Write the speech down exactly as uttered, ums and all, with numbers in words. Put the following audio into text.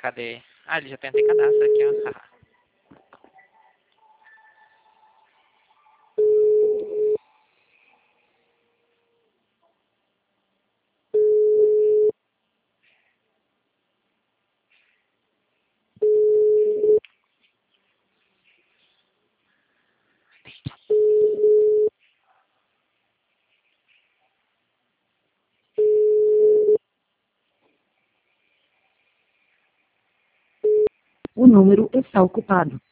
Cadê? Ah, ele já tem até cadastro aqui, ó. O número está ocupado.